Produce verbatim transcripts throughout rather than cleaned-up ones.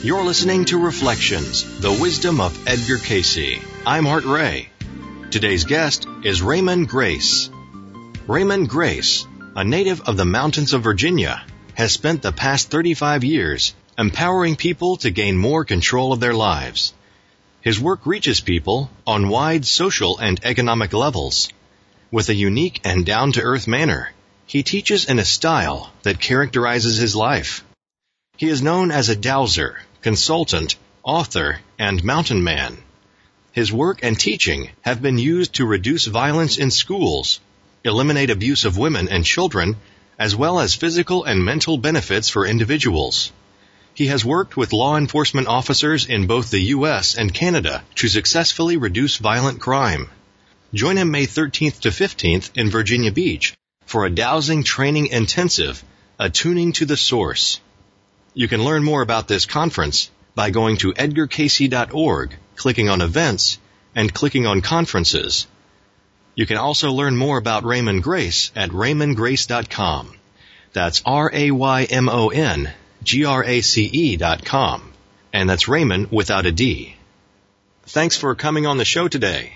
You're listening to Reflections, the Wisdom of Edgar Cayce. I'm Art Ray. Today's guest is Raymond Grace. Raymond Grace, a native of the mountains of Virginia, has spent the past thirty-five years empowering people to gain more control of their lives. His work reaches people on wide social and economic levels. With a unique and down-to-earth manner, he teaches in a style that characterizes his life. He is known as a dowser, consultant, author, and mountain man. His work and teaching have been used to reduce violence in schools, eliminate abuse of women and children, as well as physical and mental benefits for individuals. He has worked with law enforcement officers in both the U S and Canada to successfully reduce violent crime. Join him May thirteenth to fifteenth in Virginia Beach for a dowsing training intensive, Attuning to the Source. You can learn more about this conference by going to edgar cayce dot org, clicking on Events, and clicking on Conferences. You can also learn more about Raymond Grace at raymond grace dot com. That's R A Y M O N G R A C E dot com. And that's Raymond without a D. Thanks for coming on the show today.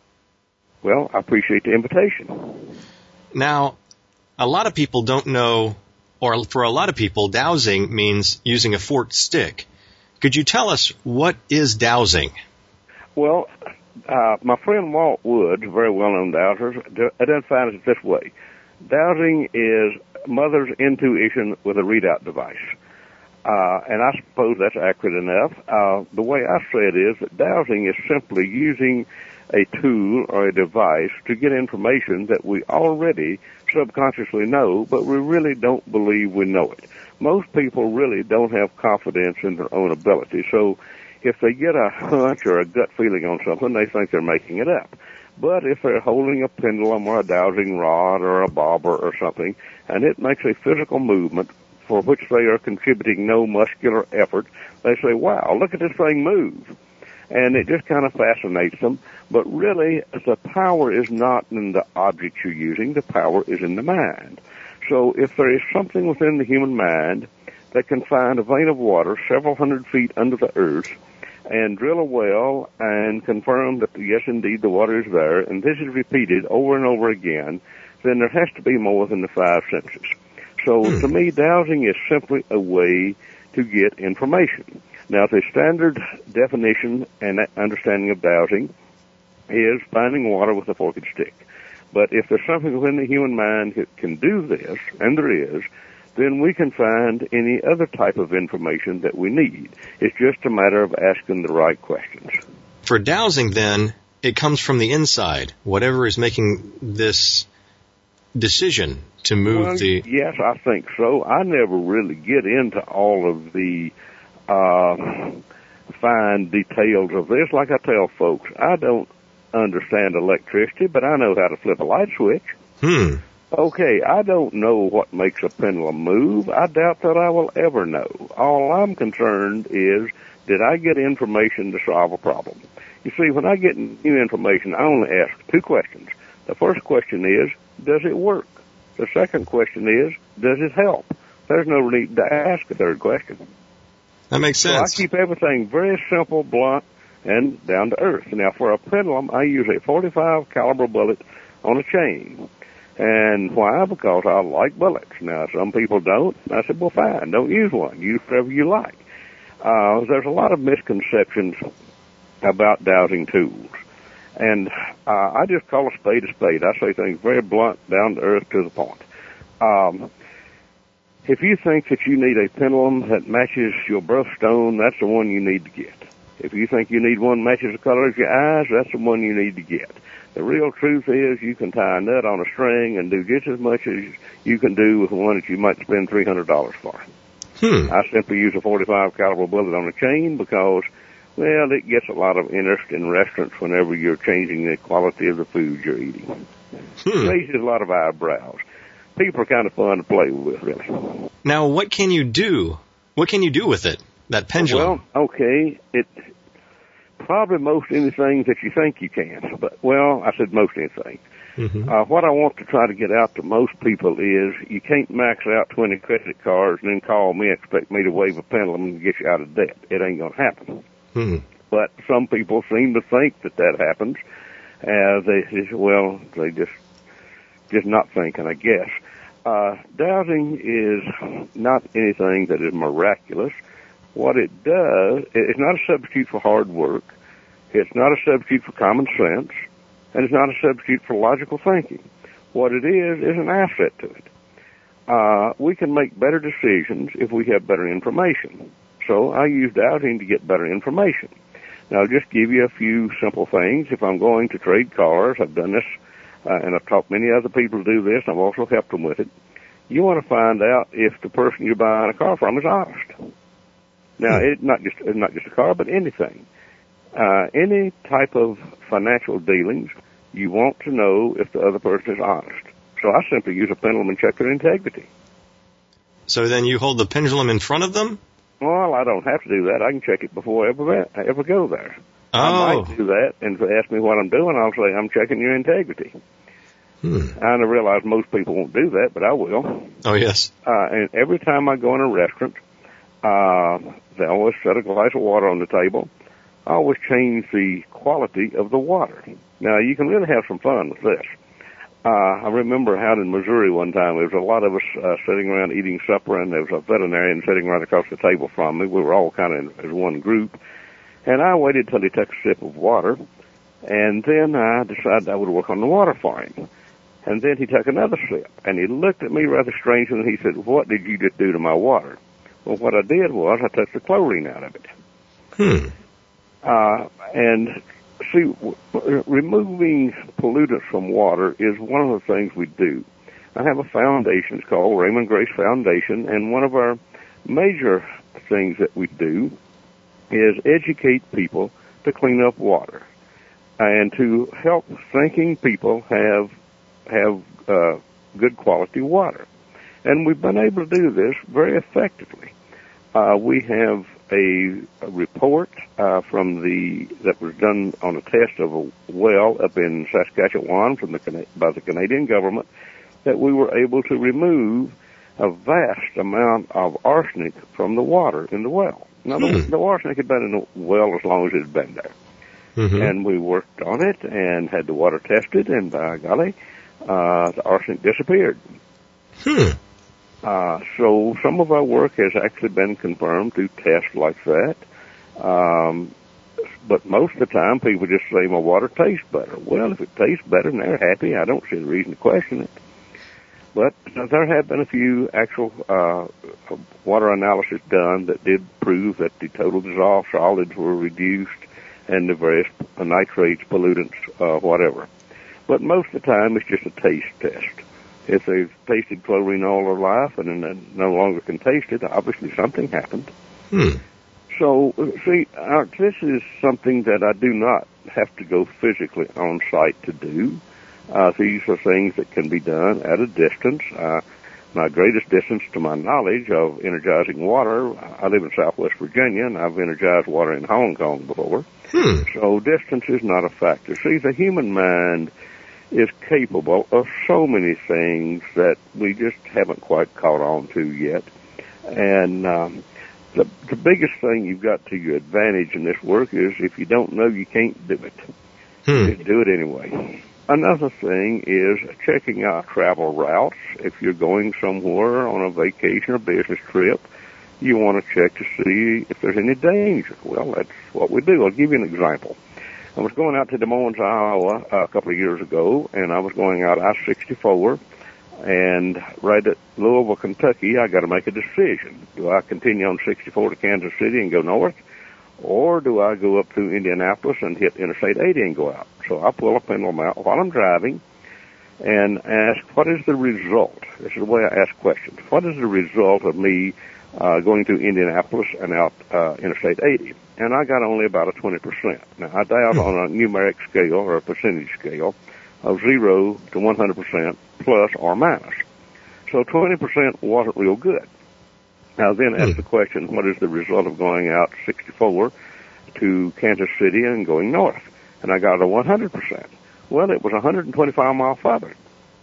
Well, I appreciate the invitation. Now, a lot of people don't know, or for a lot of people, dowsing means using a forked stick. Could you tell us what is dowsing? Well, uh, my friend Walt Woods, a very well-known dowser, identifies it this way. Dowsing is mother's intuition with a readout device. Uh, and I suppose that's accurate enough. Uh, the way I say it is that dowsing is simply using a tool or a device to get information that we already subconsciously know, but we really don't believe we know it. Most people really don't have confidence in their own ability, so if they get a hunch or a gut feeling on something, they think they're making it up. But if they're holding a pendulum or a dowsing rod or a bobber or something, and it makes a physical movement for which they are contributing no muscular effort, they say, wow, look at this thing move. And it just kind of fascinates them. But really, the power is not in the object you're using. The power is in the mind. So if there is something within the human mind that can find a vein of water several hundred feet under the earth and drill a well and confirm that, yes, indeed, the water is there, and this is repeated over and over again, then there has to be more than the five senses. So to me, dowsing is simply a way to get information. Now, the standard definition and understanding of dowsing is finding water with a forked stick. But if there's something within the human mind that can do this, and there is, then we can find any other type of information that we need. It's just a matter of asking the right questions. For dowsing, then, it comes from the inside, whatever is making this decision to move well, the... Yes, I think so. I never really get into all of the uh, fine details of this. Like I tell folks, I don't understand electricity, but I know how to flip a light switch. Hmm. Okay, I don't know what makes a pendulum move. I doubt that I will ever know. All I'm concerned is, did I get information to solve a problem? You see, when I get new information, I only ask two questions. The first question is, does it work? The second question is, does it help? There's no need to ask a third question. That makes sense. So I keep everything very simple, blunt, and down to earth. Now, for a pendulum, I use a forty-five caliber bullet on a chain. And why? Because I like bullets. Now, some people don't. I said, well, fine, don't use one. Use whatever you like. Uh, there's a lot of misconceptions about dowsing tools. And uh, I just call a spade a spade. I say things very blunt, down to earth, to the point. Um, if you think that you need a pendulum that matches your birthstone, that's the one you need to get. If you think you need one that matches the color of your eyes, that's the one you need to get. The real truth is you can tie a nut on a string and do just as much as you can do with one that you might spend three hundred dollars for. Hmm. I simply use a forty-five caliber bullet on a chain because, well, it gets a lot of interest in restaurants whenever you're changing the quality of the food you're eating. Hmm. It raises a lot of eyebrows. People are kind of fun to play with, really. Now, what can you do? What can you do with it, that pendulum? Well, okay, it probably most anything that you think you can. But, well, I said most anything. Mm-hmm. Uh, what I want to try to get out to most people is you can't max out twenty credit cards and then call me and expect me to wave a pendulum and get you out of debt. It ain't going to happen. Mm-hmm. But some people seem to think that that happens. Uh, they, well, they just, just not thinking, I guess. Uh, dowsing is not anything that is miraculous. What it does, it's not a substitute for hard work. It's not a substitute for common sense. And it's not a substitute for logical thinking. What it is, is an asset to it. Uh, we can make better decisions if we have better information. So I use dowsing to get better information. Now, I'll just give you a few simple things. If I'm going to trade cars, I've done this, uh, and I've taught many other people to do this, and I've also helped them with it. You want to find out if the person you're buying a car from is honest. Now, it's not just, it's not just a car, but anything. Uh, any type of financial dealings, you want to know if the other person is honest. So I simply use a pendulum and check their integrity. So then you hold the pendulum in front of them? Well, I don't have to do that. I can check it before I ever, I ever go there. Oh. I might do that, and if they ask me what I'm doing, I'll say, I'm checking your integrity. Hmm. I realize most people won't do that, but I will. Oh, yes. Uh, and every time I go in a restaurant, uh, they always set a glass of water on the table. I always change the quality of the water. Now, you can really have some fun with this. Uh, I remember out in Missouri one time, there was a lot of us uh, sitting around eating supper, and there was a veterinarian sitting right across the table from me. We were all kind of as one group. And I waited till he took a sip of water, and then I decided I would work on the water for him. And then he took another sip, and he looked at me rather strangely, and he said, "What did you just do to my water?" Well, what I did was I took the chlorine out of it. Hmm. Uh, and see, w- removing pollutants from water is one of the things we do. I have a foundation, it's called Raymond Grace Foundation, and one of our major things that we do is educate people to clean up water and to help thinking people have have uh, good quality water. And we've been able to do this very effectively. Uh, we have a, a report uh, from the that was done on a test of a well up in Saskatchewan from the by the Canadian government that we were able to remove a vast amount of arsenic from the water in the well. Now, the, the arsenic had been in the well as long as it had been there. Mm-hmm. And we worked on it and had the water tested, and by golly, uh, the arsenic disappeared. Hmm. Uh, so some of our work has actually been confirmed through tests like that. Um, but most of the time, people just say, my water tastes better. Well, if it tastes better and they're happy, I don't see the reason to question it. But uh, there have been a few actual uh, water analysis done that did prove that the total dissolved solids were reduced and the various nitrates, pollutants, uh, whatever. But most of the time, it's just a taste test. If they've tasted chlorine all their life and then no longer can taste it, obviously something happened. Hmm. So, see, uh, this is something that I do not have to go physically on site to do. Uh, these are things that can be done at a distance. Uh, my greatest distance to my knowledge of energizing water, I live in Southwest Virginia, and I've energized water in Hong Kong before. Hmm. So distance is not a factor. See, the human mind is capable of so many things that we just haven't quite caught on to yet. And um, the, the biggest thing you've got to your advantage in this work is if you don't know, you can't do it. Hmm. Just do it anyway. Another thing is checking out travel routes. If you're going somewhere on a vacation or business trip, you want to check to see if there's any danger. Well, that's what we do. I'll give you an example. I was going out to Des Moines, Iowa a couple of years ago, and I was going out I sixty-four, and right at Louisville, Kentucky, I got to make a decision. Do I continue on sixty-four to Kansas City and go north, or do I go up through Indianapolis and hit Interstate eighty and go out? So I pull a pendulum out while I'm driving and ask, what is the result? This is the way I ask questions. What is the result of me uh, going through Indianapolis and out uh, Interstate eighty? And I got only about a twenty percent. Now, I dialed on a numeric scale or a percentage scale of zero to one hundred percent plus or minus. So twenty percent wasn't real good. Now, then ask the question, what is the result of going out sixty-four to Kansas City and going north? And I got a one hundred percent. Well, it was one hundred twenty-five miles further.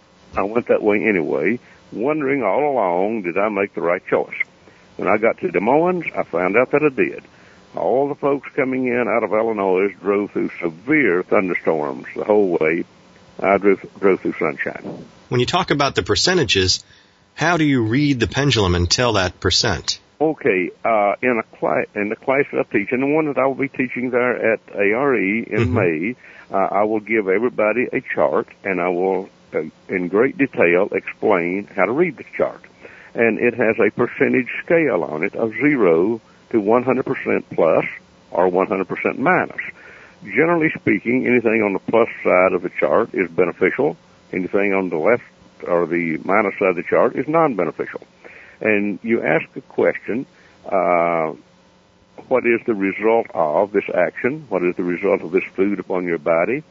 I went that way anyway, wondering all along, did I make the right choice? When I got to Des Moines, I found out that I did. All the folks coming in out of Illinois drove through severe thunderstorms the whole way. I drove, drove through sunshine. When you talk about the percentages, how do you read the pendulum and tell that percent? Okay, uh, in a class, in the class that I teach, and the one that I will be teaching there at A R E in mm-hmm. May, uh, I will give everybody a chart, and I will, uh, in great detail, explain how to read the chart. And it has a percentage scale on it of zero to one hundred percent plus or one hundred percent minus. Generally speaking, anything on the plus side of the chart is beneficial. Anything on the left or the minus side of the chart is non-beneficial. And you ask a question, uh, what is the result of this action? What is the result of this food upon your body?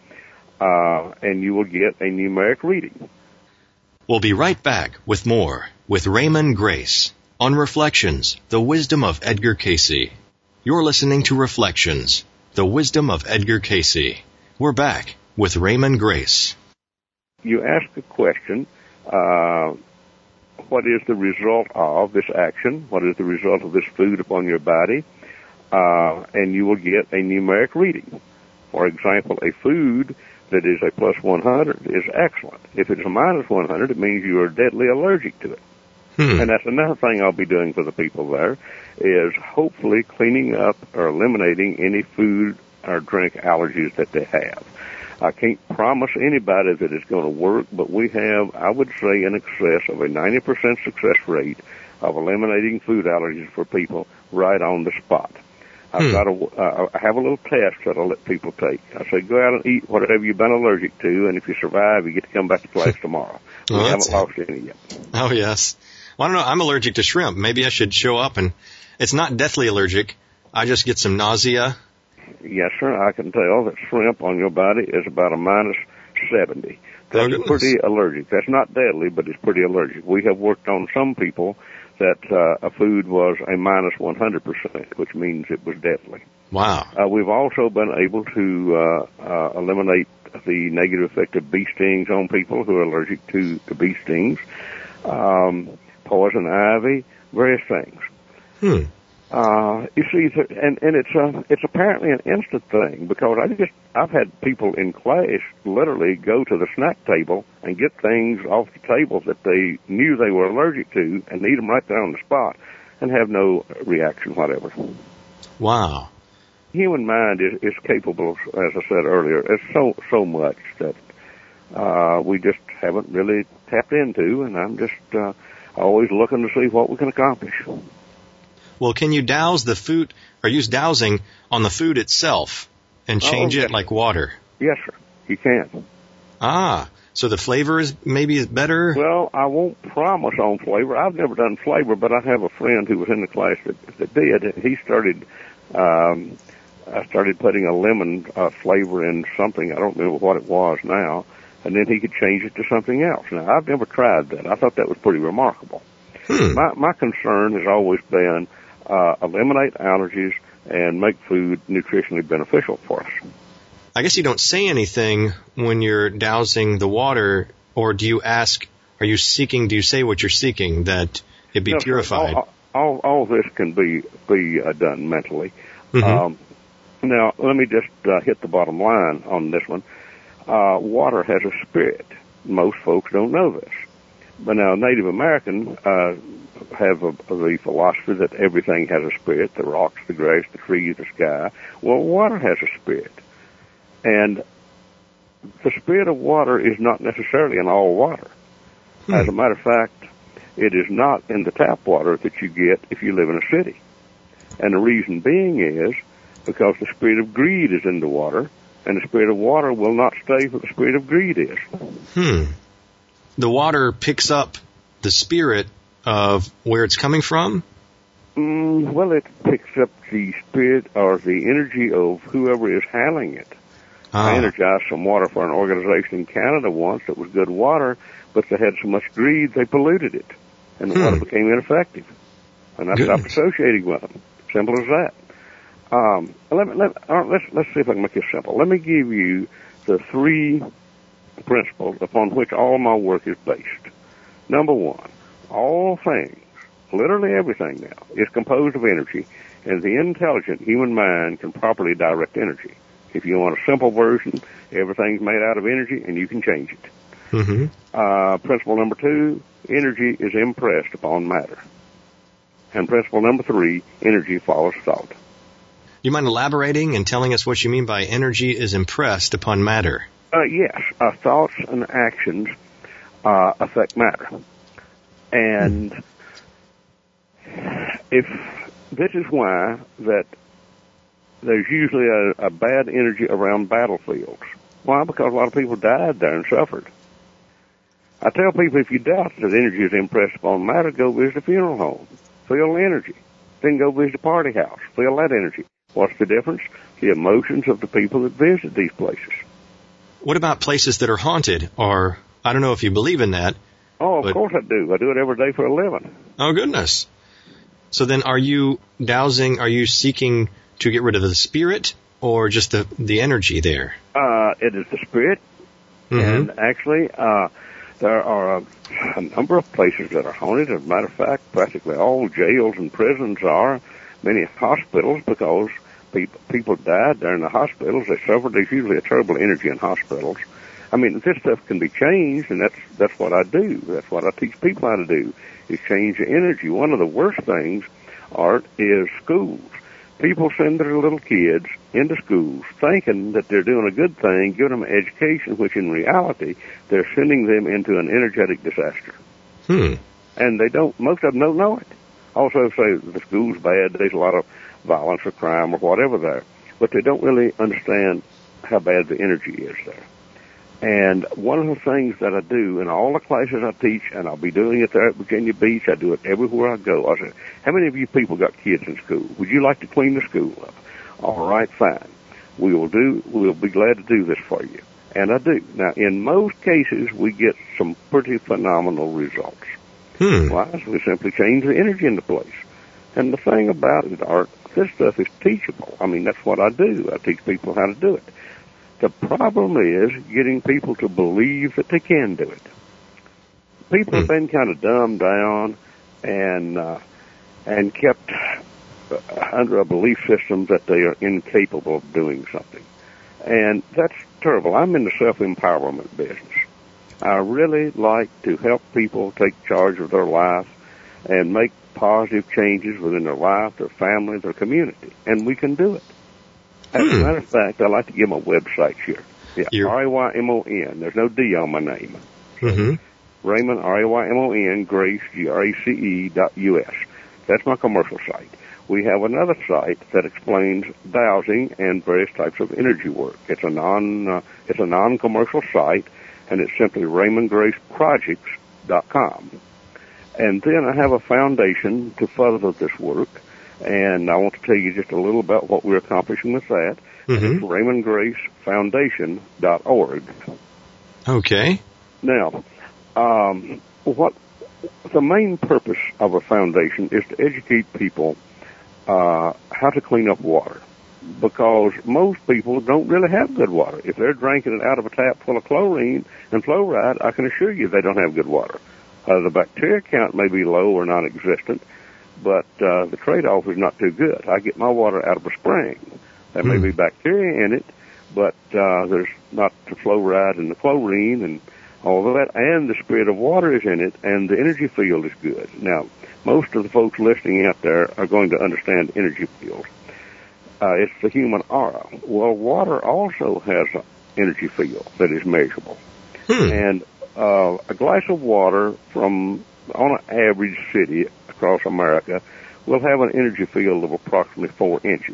Uh, and you will get a numeric reading. We'll be right back with more with Raymond Grace on Reflections, the Wisdom of Edgar Cayce. You're listening to Reflections, the Wisdom of Edgar Cayce. We're back with Raymond Grace. You ask a question, uh, what is the result of this action? What is the result of this food upon your body? Uh, and you will get a numeric reading. For example, a food that is a plus one hundred is excellent. If it's a minus one hundred, it means you are deadly allergic to it. Hmm. And that's another thing I'll be doing for the people there, is hopefully cleaning up or eliminating any food or drink allergies that they have. I can't promise anybody that it's going to work, but we have, I would say, in excess of a ninety percent success rate of eliminating food allergies for people right on the spot. I've hmm. got a, uh, I have a little test that I let people take. I say, go out and eat whatever you've been allergic to, and if you survive, you get to come back to class tomorrow. We well, haven't lost any yet. Oh, yes. Well, I don't know. I'm allergic to shrimp. Maybe I should show up, and it's not deathly allergic. I just get some nausea. Yes, sir. I can tell that shrimp on your body is about a minus seventy. That's oh, pretty allergic. That's not deadly, but it's pretty allergic. We have worked on some people that uh, a food was a minus one hundred percent, which means it was deadly. Wow. Uh, we've also been able to uh, uh, eliminate the negative effect of bee stings on people who are allergic to, to bee stings, um, poison ivy, various things. Hmm. Uh, you see, and, and it's uh, it's apparently an instant thing, because I just, I've had people in class literally go to the snack table and get things off the table that they knew they were allergic to and eat them right there on the spot and have no reaction whatever. Wow. Human mind is, is capable, as I said earlier, it's so, so much that uh, we just haven't really tapped into, and I'm just uh, always looking to see what we can accomplish. Well, can you douse the food, or use dowsing on the food itself and change oh, yes. it like water? Yes, sir. You can. Ah, so the flavor is maybe is better? Well, I won't promise on flavor. I've never done flavor, but I have a friend who was in the class that, that did. He started, um, I started putting a lemon uh, flavor in something. I don't remember what it was now. And then he could change it to something else. Now, I've never tried that. I thought that was pretty remarkable. Hmm. My, my concern has always been Uh, eliminate allergies and make food nutritionally beneficial for us. I guess you don't say anything when you're dousing the water, or do you ask, are you seeking, do you say what you're seeking, that it be no, purified? All, all, all this can be, be uh, done mentally. Mm-hmm. Um, now, let me just uh, hit the bottom line on this one. Uh, water has a spirit. Most folks don't know this. But now, Native American uh, have a, the philosophy that everything has a spirit, the rocks, the grass, the trees, the sky. Well, water has a spirit. And the spirit of water is not necessarily in all water. Hmm. As a matter of fact, it is not in the tap water that you get if you live in a city. And the reason being is because the spirit of greed is in the water, and the spirit of water will not stay where the spirit of greed is. Hmm. The water picks up the spirit of where it's coming from? Mm, well, it picks up the spirit or the energy of whoever is handling it. Ah. I energized some water for an organization in Canada once that was good water, but they had so much greed they polluted it, and the hmm. water became ineffective. And I Goodness. stopped associating with them. Simple as that. Um, let me, let, uh, let's, let's see if I can make this simple. Let me give you the three principles upon which all my work is based. Number one, all things, literally everything now, is composed of energy, and the intelligent human mind can properly direct energy. If you want a simple version, everything's made out of energy, and you can change it. Mm-hmm. Uh, principle number two, energy is impressed upon matter. And principle number three, energy follows thought. You mind elaborating and telling us what you mean by energy is impressed upon matter? Uh, yes, uh, thoughts and actions uh, affect matter. And if this is why that there's usually a, a bad energy around battlefields. Why? Because a lot of people died there and suffered. I tell people, if you doubt that energy is impressed upon matter, go visit a funeral home. Feel the energy. Then go visit a party house. Feel that energy. What's the difference? The emotions of the people that visit these places. What about places that are haunted? Or, I don't know if you believe in that. Oh, of but... course I do. I do it every day for a living. Oh, goodness. So then are you dowsing, are you seeking to get rid of the spirit or just the, the energy there? Uh, it is the spirit. Mm-hmm. And actually, uh, there are a, a number of places that are haunted. As a matter of fact, practically all jails and prisons are. Many hospitals, because people, people died there in the hospitals. They suffered. There's usually a terrible energy in hospitals. I mean, this stuff can be changed, and that's that's what I do. That's what I teach people how to do, is change the energy. One of the worst things, Art, is schools. People send their little kids into schools thinking that they're doing a good thing, giving them an education, which in reality, they're sending them into an energetic disaster. Hmm. And they don't, most of them don't know it. Also say the school's bad, there's a lot of violence or crime or whatever there. But they don't really understand how bad the energy is there. And one of the things that I do in all the classes I teach, and I'll be doing it there at Virginia Beach, I do it everywhere I go. I say, how many of you people got kids in school? Would you like to clean the school up? All right, fine. We will do, we'll be glad to do this for you. And I do. Now, in most cases, we get some pretty phenomenal results. Hmm. Why? We simply change the energy into place. And the thing about it, Art, this stuff is teachable. I mean, that's what I do. I teach people how to do it. The problem is getting people to believe that they can do it. People hmm. have been kind of dumbed down and uh, and kept under a belief system that they are incapable of doing something. And that's terrible. I'm in the self-empowerment business. I really like to help people take charge of their life and make positive changes within their life, their family, their community. And we can do it. As a matter of fact, I like to give them a website here. Yeah, R A Y M O N. There's no D on my name. So mm-hmm. Raymond, R A Y M O N, Grace, G R A C E dot U S. That's my commercial site. We have another site that explains dowsing and various types of energy work. It's a non, uh, it's a non-commercial site, and it's simply Raymond Grace Projects dot com. And then I have a foundation to further this work. And I want to tell you just a little about what we're accomplishing with that. Mm-hmm. It's Raymond Grace Foundation dot org. Okay. Now, um, what the main purpose of a foundation is to educate people uh, how to clean up water, because most people don't really have good water. If they're drinking it out of a tap full of chlorine and fluoride, I can assure you they don't have good water. Uh, the bacteria count may be low or non-existent, but uh, the trade-off is not too good. I get my water out of a spring. There may mm. be bacteria in it, but uh, there's not the fluoride and the chlorine and all of that, and the spirit of water is in it, and the energy field is good. Now, most of the folks listening out there are going to understand energy field. Uh, it's the human aura. Well, water also has an energy field that is measurable. Hmm. And uh, a glass of water from, on an average city across America, will have an energy field of approximately four inches.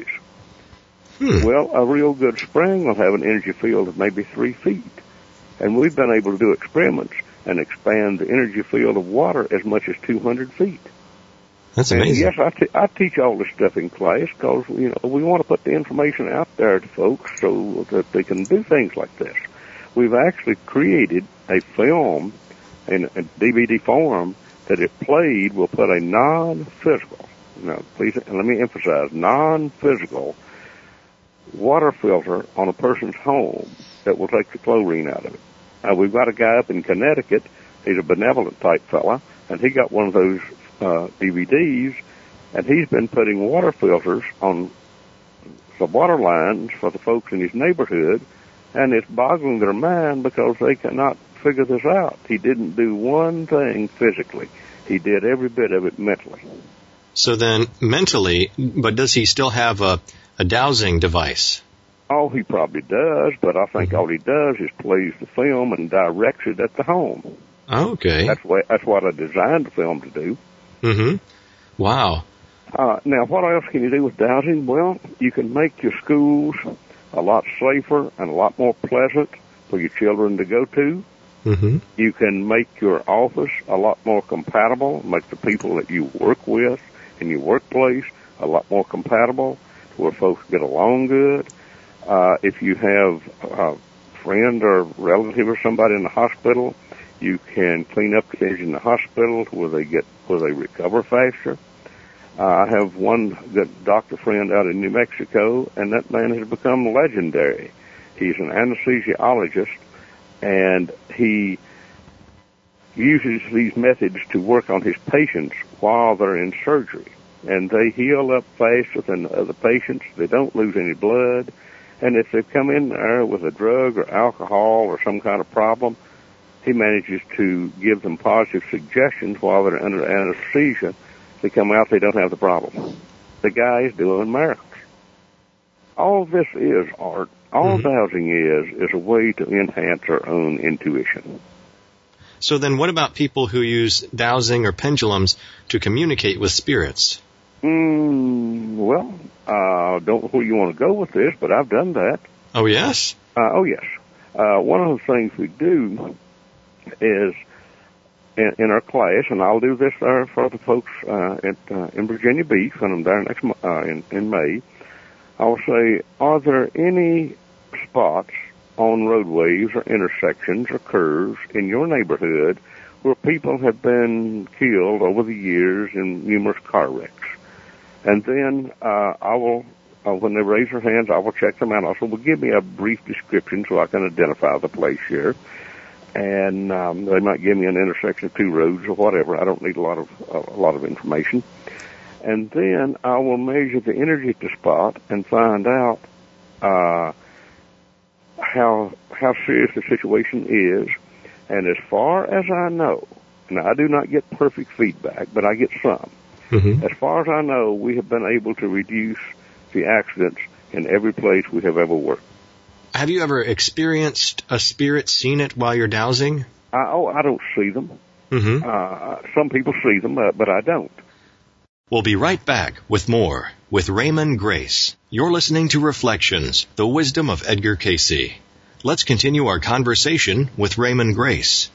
Hmm. Well, a real good spring will have an energy field of maybe three feet. And we've been able to do experiments and expand the energy field of water as much as two hundred feet. That's and amazing. Yes, I, t- I teach all this stuff in class because, you know, we want to put the information out there to folks so that they can do things like this. We've actually created a film in a D V D form that if played will put a non-physical, now please let me emphasize, non-physical water filter on a person's home that will take the chlorine out of it. Uh, we've got a guy up in Connecticut. He's a benevolent type fella, and he got one of those uh, D V Ds, and he's been putting water filters on the water lines for the folks in his neighborhood, and it's boggling their mind because they cannot figure this out. He didn't do one thing physically. He did every bit of it mentally. So then, mentally, but does he still have a, a dowsing device? Oh, he probably does, but I think all he does is plays the film and directs it at the home. Okay. That's what, that's what I designed the film to do. Mm-hmm. Wow. Uh, now, what else can you do with dowsing? Well, you can make your schools a lot safer and a lot more pleasant for your children to go to. Mm-hmm. You can make your office a lot more compatible, make the people that you work with in your workplace a lot more compatible to where folks get along good. Uh, if you have a friend or relative or somebody in the hospital, you can clean up things in the hospital where they get, where they recover faster. Uh, I have one good doctor friend out in New Mexico, and that man has become legendary. He's an anesthesiologist, and he uses these methods to work on his patients while they're in surgery. And they heal up faster than other patients. They don't lose any blood. And if they come in there with a drug or alcohol or some kind of problem, he manages to give them positive suggestions while they're under anesthesia. They come out, they don't have the problem. The guy is doing miracles. All this is art. All mm-hmm. dowsing is, is a way to enhance our own intuition. So then what about people who use dowsing or pendulums to communicate with spirits? Mm, well, I uh, don't know where you want to go with this, but I've done that. Oh, yes? Uh, oh, yes. Uh, one of the things we do is in, in our class, and I'll do this uh, for the folks uh, at, uh, in Virginia Beach when I'm there next uh, in, in May, I'll say, are there any spots on roadways or intersections or curves in your neighborhood where people have been killed over the years in numerous car wrecks? And then uh, I will, uh, when they raise their hands, I will check them out. Also, will give me a brief description so I can identify the place here. And um, they might give me an intersection of two roads or whatever. I don't need a lot of uh, a lot of information. And then I will measure the energy at the spot and find out uh, how how serious the situation is. And as far as I know, and I do not get perfect feedback, but I get some. Mm-hmm. As far as I know, we have been able to reduce the accidents in every place we have ever worked. Have you ever experienced a spirit, seen it while you're dowsing? I, oh, I don't see them. Mm-hmm. Uh, some people see them, uh, but I don't. We'll be right back with more with Raymond Grace. You're listening to Reflections, the Wisdom of Edgar Cayce. Let's continue our conversation with Raymond Grace.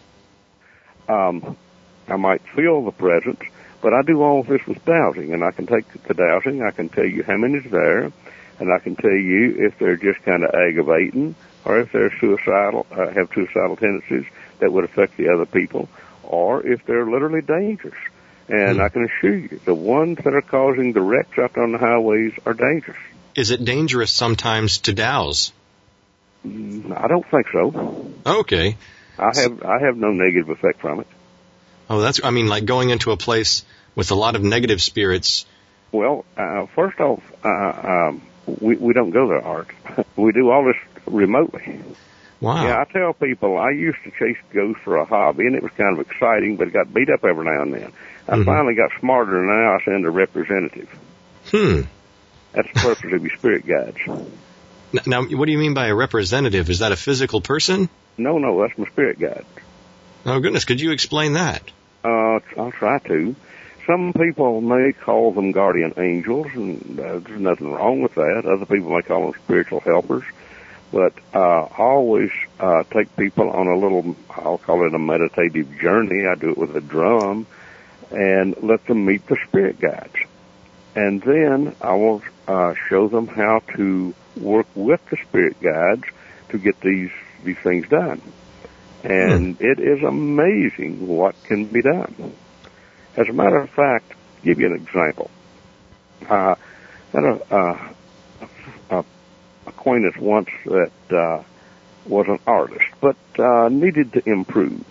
Um, I might feel the presence, but I do all this with dowsing, and I can take the dowsing, I can tell you how many's there, and I can tell you if they're just kind of aggravating, or if they're suicidal, uh, have suicidal tendencies that would affect the other people, or if they're literally dangerous. And mm. I can assure you, the ones that are causing the wrecks out on the highways are dangerous. Is it dangerous sometimes to douse? Mm, I don't think so. Okay. I have I have no negative effect from it. Oh, that's, I mean, like going into a place with a lot of negative spirits. Well, uh, first off, uh, um, we, we don't go there, Art. We do all this remotely. Wow. Yeah, I tell people I used to chase ghosts for a hobby, and it was kind of exciting, but it got beat up every now and then. I mm-hmm. finally got smarter, and now I send a representative. Hmm. That's the purpose of your spirit guides. Now, what do you mean by a representative? Is that a physical person? No, no, that's my spirit guide. Oh, goodness. Could you explain that? Uh, I'll try to. Some people may call them guardian angels, and uh, there's nothing wrong with that. Other people may call them spiritual helpers. But uh, I always uh, take people on a little, I'll call it a meditative journey. I do it with a drum and let them meet the spirit guides. And then I will uh, show them how to work with the spirit guides to get these, these things done. And hmm. it is amazing what can be done. As a matter of fact, I'll give you an example. Uh, I had a, uh, a acquaintance once that uh, was an artist, but uh, needed to improve.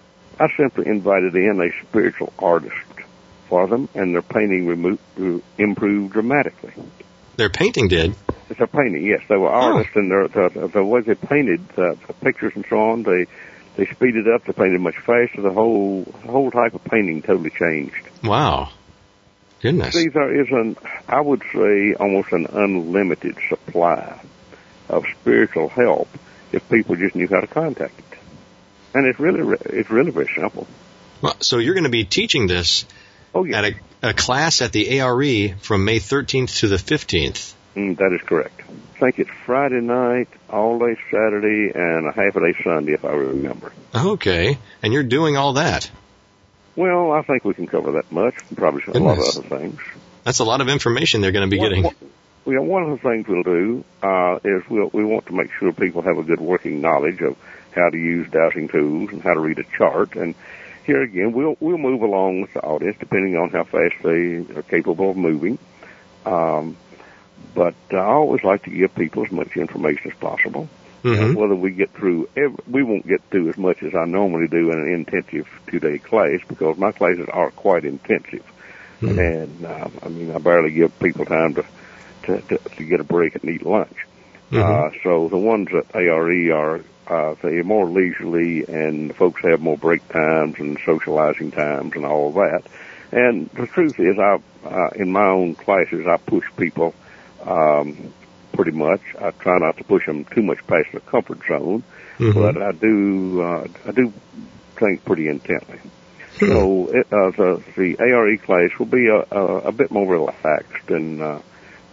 I simply invited in a spiritual artist for them, and their painting remo- improved dramatically. Their painting did? It's a painting, yes. They were artists, oh. and their, the, the way they painted uh, the pictures and so on, they they speeded up. They painted much faster. The whole the whole type of painting totally changed. Wow. Goodness. See, there is an, I would say, almost an unlimited supply of spiritual help if people just knew how to contact it. And it's really, it's really very simple. Well, so you're going to be teaching this oh, yes. at a, a class at the A R E from May thirteenth to the fifteenth. Mm, that is correct. I think it's Friday night, all day Saturday, and a half a day Sunday, if I remember. Okay. And you're doing all that? Well, I think we can cover that much. Probably a lot of other things. That's a lot of information they're going to be one, getting. One, well, one of the things we'll do uh, is we'll, we want to make sure people have a good working knowledge of how to use dowsing tools and how to read a chart. And here again, we'll we'll move along with the audience depending on how fast they are capable of moving. Um, but I always like to give people as much information as possible. Mm-hmm. Whether we get through, every, we won't get through as much as I normally do in an intensive two-day class because my classes are quite intensive. Mm-hmm. And, uh, I mean, I barely give people time to, to, to, to get a break and eat lunch. Mm-hmm. Uh, so the ones at A R E are, uh, they're more leisurely and the folks have more break times and socializing times and all of that. And the truth is, I, uh, in my own classes, I push people, um, pretty much. I try not to push them too much past their comfort zone, mm-hmm. but I do uh, I do think pretty intently. Hmm. So it, uh, the, the A R E class will be a, a, a bit more relaxed and uh,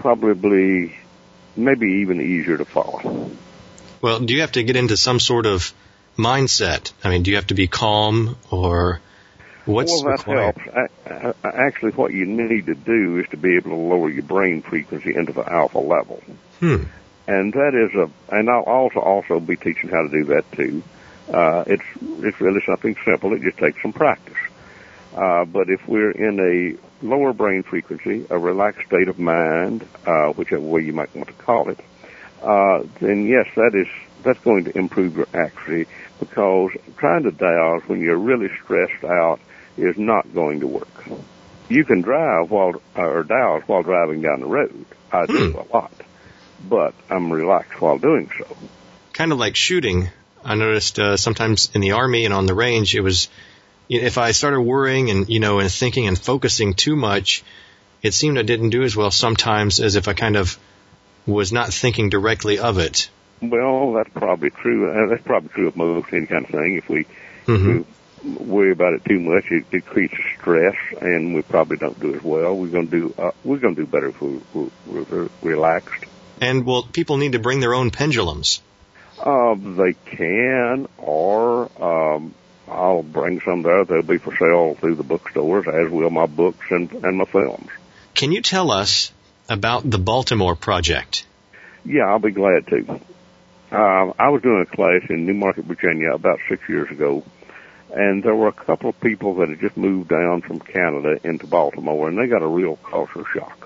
probably maybe even easier to follow. Well, do you have to get into some sort of mindset? I mean, do you have to be calm or what's well, that required? helps. I, I, actually, what you need to do is to be able to lower your brain frequency into the alpha level. Hmm. And that is a, and I'll also also be teaching how to do that too. Uh, it's it's really something simple. It just takes some practice. Uh, but if we're in a lower brain frequency, a relaxed state of mind, uh, whichever way you might want to call it, uh, then yes, that is that's going to improve your accuracy because trying to douse when you're really stressed out is not going to work. You can drive while or douse while driving down the road. I do hmm. a lot. But I'm relaxed while doing so. Kind of like shooting. I noticed uh, sometimes in the Army and on the range, it was, you know, if I started worrying and, you know, and thinking and focusing too much, it seemed I didn't do as well sometimes as if I kind of was not thinking directly of it. Well, that's probably true. Uh, that's probably true of most any kind of thing. If we, mm-hmm. if we worry about it too much, it, it creates stress, and we probably don't do as well. We're going to do uh, we're going to do better if we're, we're, we're relaxed. And will people need to bring their own pendulums? Uh, they can, or um, I'll bring some there. They'll be for sale through the bookstores, as will my books and, and my films. Can you tell us about the Baltimore Project? Yeah, I'll be glad to. Uh, I was doing a class in New Market, Virginia, about six years ago, and there were a couple of people that had just moved down from Canada into Baltimore, and they got a real culture shock.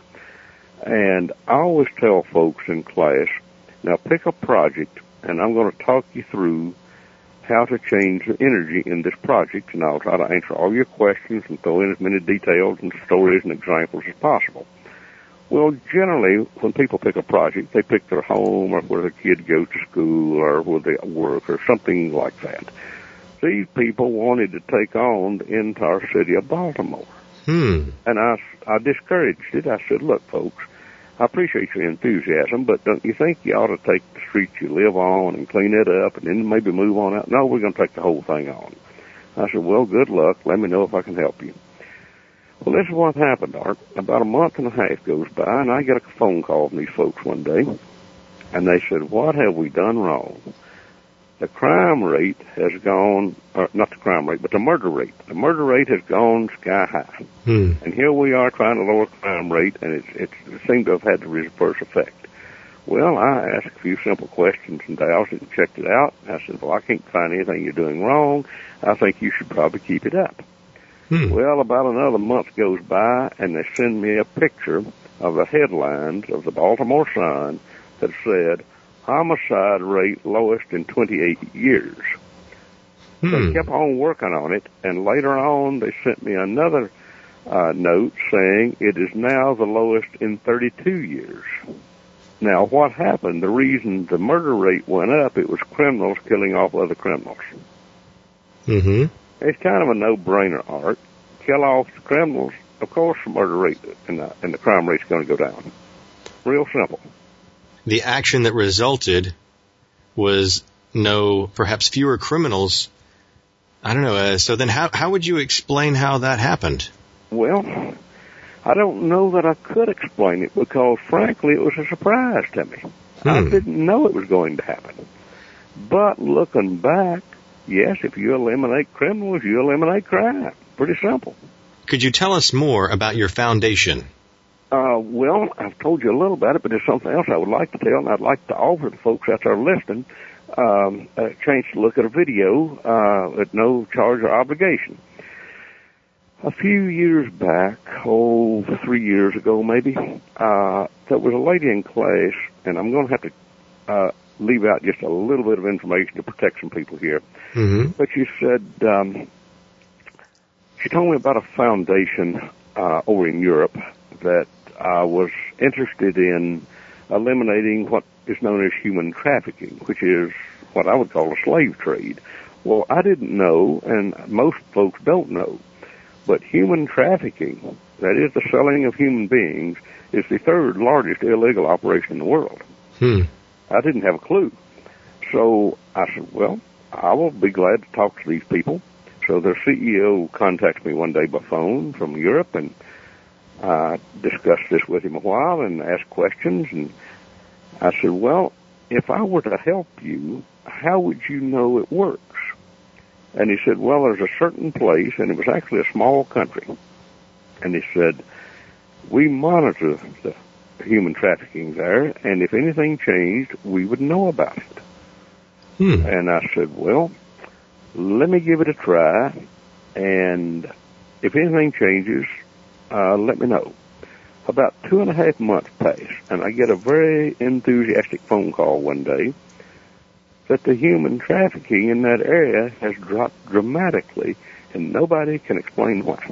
And I always tell folks in class, now pick a project, and I'm going to talk you through how to change the energy in this project, and I'll try to answer all your questions and throw in as many details and stories and examples as possible. Well, generally, when people pick a project, they pick their home or where their kid goes to school or where they work or something like that. These people wanted to take on the entire city of Baltimore. Hmm. And I, I discouraged it. I said, look, folks, I appreciate your enthusiasm, but don't you think you ought to take the streets you live on and clean it up and then maybe move on out? No, we're going to take the whole thing on. I said, well, good luck. Let me know if I can help you. Well, this is what happened, Art. About a month and a half goes by, and I get a phone call from these folks one day, and they said, what have we done wrong? The crime rate has gone, or not the crime rate, but the murder rate. The murder rate has gone sky high. Hmm. And here we are trying to lower the crime rate, and it's, it's, it seemed to have had the reverse effect. Well, I asked a few simple questions and dialed it and checked it out. I said, well, I can't find anything you're doing wrong. I think you should probably keep it up. Hmm. Well, about another month goes by, and they send me a picture of the headlines of the Baltimore Sun that said, homicide rate lowest in twenty-eight years. Hmm. They kept on working on it, and later on they sent me another uh, note saying it is now the lowest in thirty-two years. Now, what happened, the reason the murder rate went up, it was criminals killing off other criminals. Mm-hmm. It's kind of a no-brainer, Art. Kill off the criminals, of course the murder rate and the, and the crime rate's going to go down. Real simple. The action that resulted was no, perhaps fewer criminals. I don't know. Uh, so then how, how would you explain how that happened? Well, I don't know that I could explain it because, frankly, it was a surprise to me. Hmm. I didn't know it was going to happen. But looking back, yes, if you eliminate criminals, you eliminate crime. Pretty simple. Could you tell us more about your foundation? Uh, well, I've told you a little about it, but there's something else I would like to tell, and I'd like to offer the folks out there listening um, a chance to look at a video uh, at no charge or obligation. A few years back, oh, three years ago maybe, uh, there was a lady in class, and I'm going to have to uh, leave out just a little bit of information to protect some people here. Mm-hmm. But she said, um, she told me about a foundation uh, over in Europe that uh, was interested in eliminating what is known as human trafficking, which is what I would call a slave trade. Well, I didn't know, and most folks don't know, but human trafficking, that is the selling of human beings, is the third largest illegal operation in the world. Hmm. I didn't have a clue. So I said, well, I will be glad to talk to these people. So their C E O contacts me one day by phone from Europe, and I discussed this with him a while and asked questions. And I said, well, if I were to help you, how would you know it works? And he said, well, there's a certain place, and it was actually a small country. And he said, we monitor the human trafficking there, and if anything changed, we would know about it. Hmm. And I said, well, let me give it a try, and if anything changes, uh, let me know. About two and a half months pass, and I get a very enthusiastic phone call one day that the human trafficking in that area has dropped dramatically, and nobody can explain why.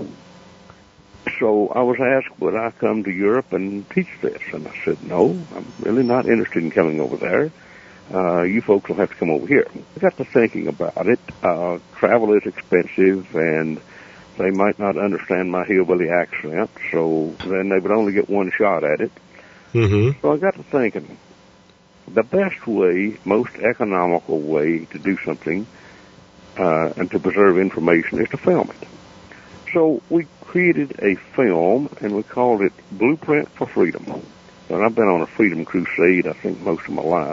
So I was asked, would I come to Europe and teach this? And I said, no, I'm really not interested in coming over there. Uh, you folks will have to come over here. I got to thinking about it. Uh, travel is expensive, and they might not understand my hillbilly accent, so then they would only get one shot at it. Mm-hmm. So I got to thinking, the best way, most economical way to do something uh, and to preserve information is to film it. So we created a film, and we called it Blueprint for Freedom. And I've been on a freedom crusade, I think, most of my life.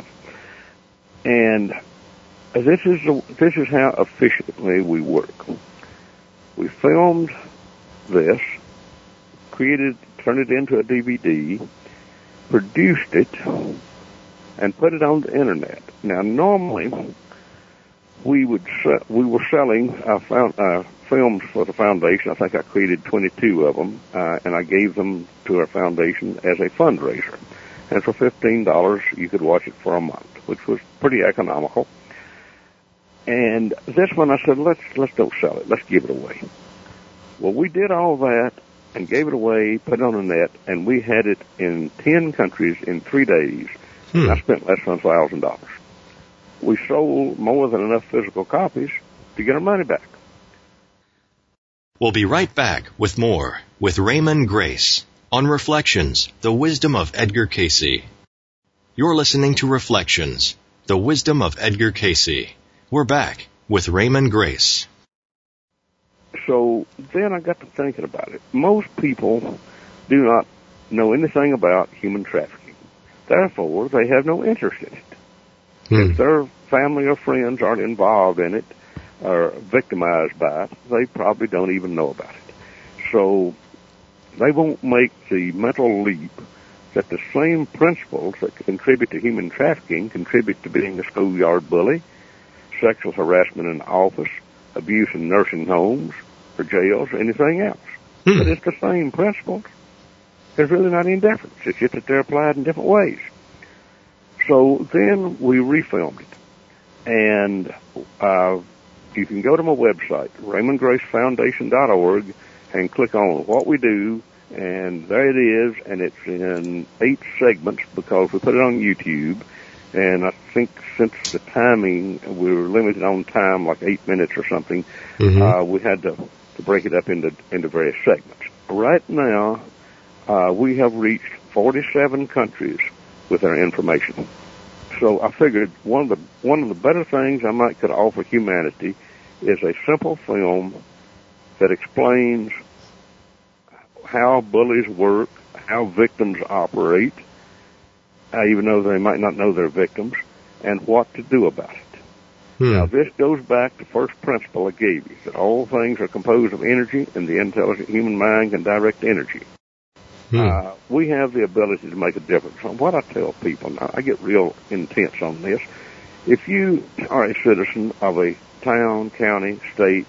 And this is a, this is how efficiently we work. We filmed this, created, turned it into a D V D, produced it, and put it on the internet. Now, normally we would se- we were selling uh, found, uh, films for the foundation. I think I created twenty-two of them, uh, and I gave them to our foundation as a fundraiser. And for fifteen dollars, you could watch it for a month, which was pretty economical. And this one, I said, let's let's don't sell it. Let's give it away. Well, we did all that and gave it away, put it on the net, and we had it in ten countries in three days. Hmm. And I spent less than a thousand dollars. We sold more than enough physical copies to get our money back. We'll be right back with more with Raymond Grace on Reflections, the Wisdom of Edgar Cayce. You're listening to Reflections, the Wisdom of Edgar Cayce. We're back with Raymond Grace. So then I got to thinking about it. Most people do not know anything about human trafficking. Therefore, they have no interest in it. Hmm. If their family or friends aren't involved in it or victimized by it, they probably don't even know about it. So they won't make the mental leap that the same principles that contribute to human trafficking contribute to being a schoolyard bully, sexual harassment in the office, abuse in nursing homes or jails, or anything else. Hmm. But it's the same principles. There's really not any difference. It's just that they're applied in different ways. So then we refilmed it. And uh, you can go to my website, Raymond Grace Foundation dot org, and click on what we do, and there it is, and it's in eight segments because we put it on YouTube. And I think since the timing, we were limited on time, like eight minutes or something, mm-hmm. uh, we had to, to break it up into, into various segments. Right now, uh, we have reached forty-seven countries with our information. So I figured one of the one of the better things I might could offer humanity is a simple film that explains how bullies work, how victims operate, uh, even though they might not know they're victims, and what to do about it. Hmm. Now, this goes back to the first principle I gave you, that all things are composed of energy, and the intelligent human mind can direct energy. Hmm. Uh, we have the ability to make a difference. And what I tell people, now, I get real intense on this. If you are a citizen of a town, county, state,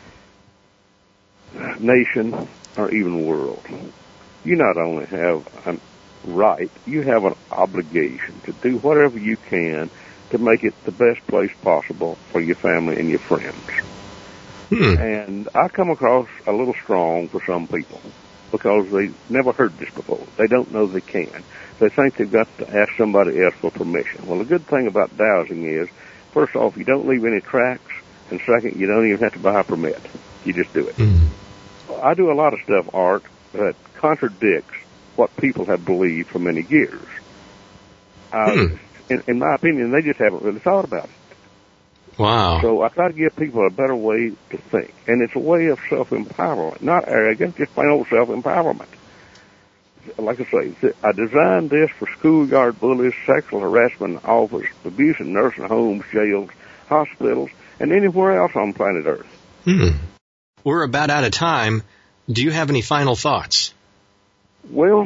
nation, or even world, you not only have a right, you have an obligation to do whatever you can to make it the best place possible for your family and your friends. Hmm. And I come across a little strong for some people, because they never heard this before. They don't know they can. They think they've got to ask somebody else for permission. Well, the good thing about dowsing is, first off, you don't leave any tracks, and second, you don't even have to buy a permit. You just do it. Mm. I do a lot of stuff, Art, that contradicts what people have believed for many years. Uh, mm. in, in my opinion, they just haven't really thought about it. Wow. So I try to give people a better way to think. And it's a way of self-empowerment, not arrogance, just plain old self-empowerment. Like I say, I designed this for schoolyard bullies, sexual harassment in office, abuse in nursing homes, jails, hospitals, and anywhere else on planet Earth. Hmm. We're about out of time. Do you have any final thoughts? Well,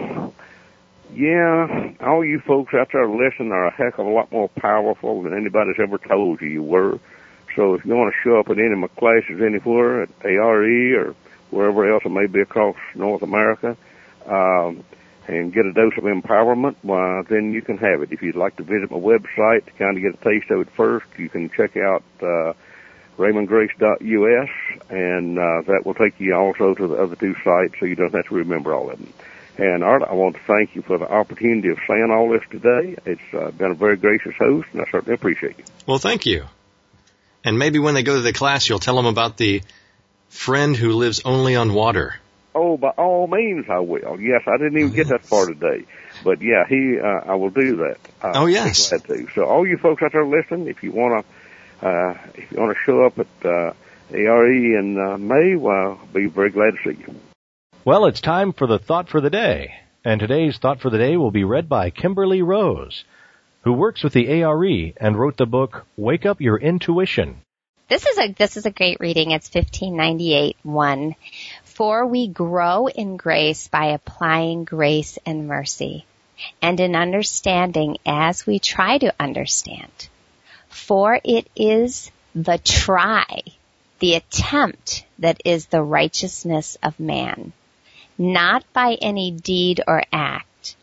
yeah, all you folks out there listening are a heck of a lot more powerful than anybody's ever told you you were. So if you want to show up at any of my classes anywhere, at A R E or wherever else it may be across North America, um, and get a dose of empowerment, why, then you can have it. If you'd like to visit my website to kind of get a taste of it first, you can check out uh, Raymond Grace dot U S, and uh, that will take you also to the other two sites, so you don't have to remember all of them. And, Art, I want to thank you for the opportunity of saying all this today. It's uh, been a very gracious host, and I certainly appreciate you. Well, thank you. And maybe when they go to the class, you'll tell them about the friend who lives only on water. Oh, by all means, I will. Yes, I didn't even oh, yes. get that far today. But, yeah, he, uh, I will do that. Uh, oh, yes. Glad to. So all you folks out there listening, if you want to uh, if you want to show up at uh, A R E in uh, May, well, I'll be very glad to see you. Well, it's time for the Thought for the Day. And today's Thought for the Day will be read by Kimberly Rose, who works with the A R E and wrote the book, Wake Up Your Intuition. This is a this is a great reading. It's fifteen ninety-eight one. For we grow in grace by applying grace and mercy, and in understanding as we try to understand. For it is the try, the attempt that is the righteousness of man, not by any deed or act,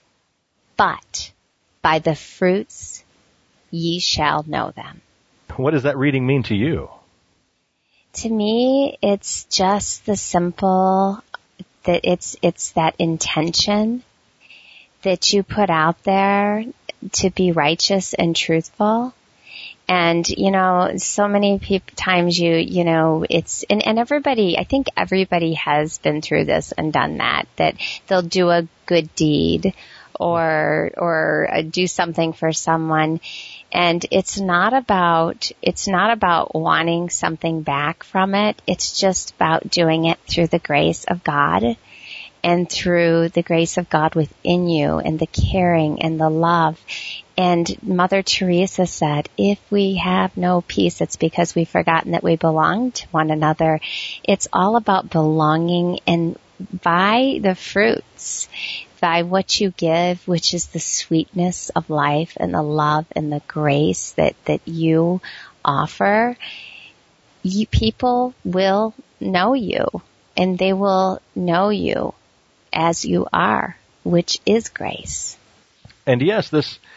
but by the fruits ye shall know them. What does that reading mean to you? To me, it's just the simple, that it's, it's that intention that you put out there to be righteous and truthful. And, you know, so many pe- times you, you know, it's, and, and everybody, I think everybody has been through this and done that, that they'll do a good deed or, or uh, do something for someone. And it's not about, it's not about wanting something back from it. It's just about doing it through the grace of God and through the grace of God within you and the caring and the love. And Mother Teresa said, if we have no peace, it's because we've forgotten that we belong to one another. It's all about belonging, and by the fruits, by what you give, which is the sweetness of life and the love and the grace that, that you offer, you, people will know you, and they will know you as you are, which is grace. And yes, this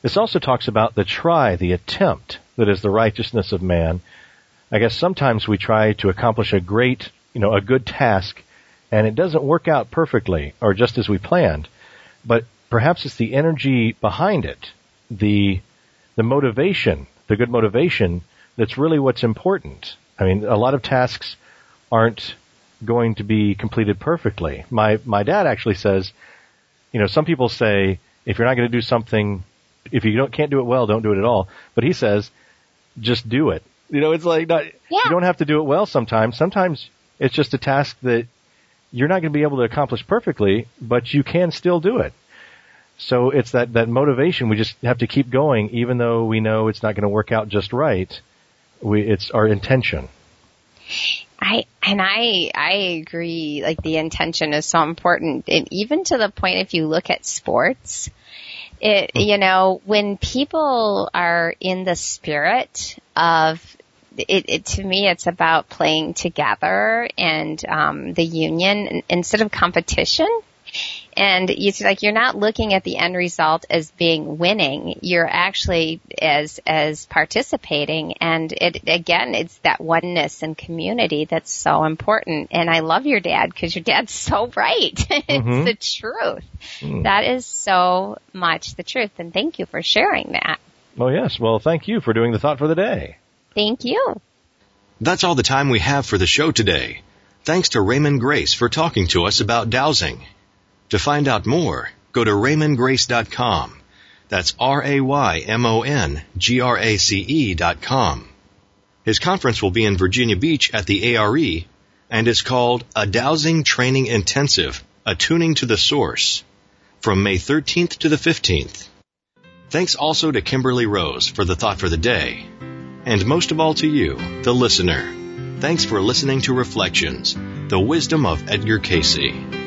This also talks about the try, the attempt that is the righteousness of man. I guess sometimes we try to accomplish a great, you know, a good task, and it doesn't work out perfectly or just as we planned. But perhaps it's the energy behind it, the the motivation, the good motivation, that's really what's important. I mean, a lot of tasks aren't going to be completed perfectly. My my dad actually says, you know, some people say, if you're not going to do something, if you don't can't do it well, don't do it at all. But he says, just do it. You know, it's like, not, yeah. you don't have to do it well sometimes. Sometimes it's just a task that you're not going to be able to accomplish perfectly, but you can still do it. So it's that, that motivation. We just have to keep going, even though we know it's not going to work out just right. We, it's our intention. I, and I, I agree, like the intention is so important. And even to the point, if you look at sports, it, you know, when people are in the spirit of it, it to me, it's about playing together and, um, the union instead of competition. And it's like you're not looking at the end result as being winning. You're actually as as participating. And it again, it's that oneness and community that's so important. And I love your dad because your dad's so right. It's mm-hmm. the truth. Mm. That is so much the truth. And thank you for sharing that. Oh, yes. Well, thank you for doing the Thought for the Day. Thank you. That's all the time we have for the show today. Thanks to Raymond Grace for talking to us about dowsing. To find out more, go to raymond grace dot com. That's R A Y M O N G R A C E dot com. His conference will be in Virginia Beach at the A R E and is called A Dowsing Training Intensive, Attuning to the Source, from May thirteenth to the fifteenth. Thanks also to Kimberly Rose for the Thought for the Day. And most of all to you, the listener. Thanks for listening to Reflections, the wisdom of Edgar Cayce.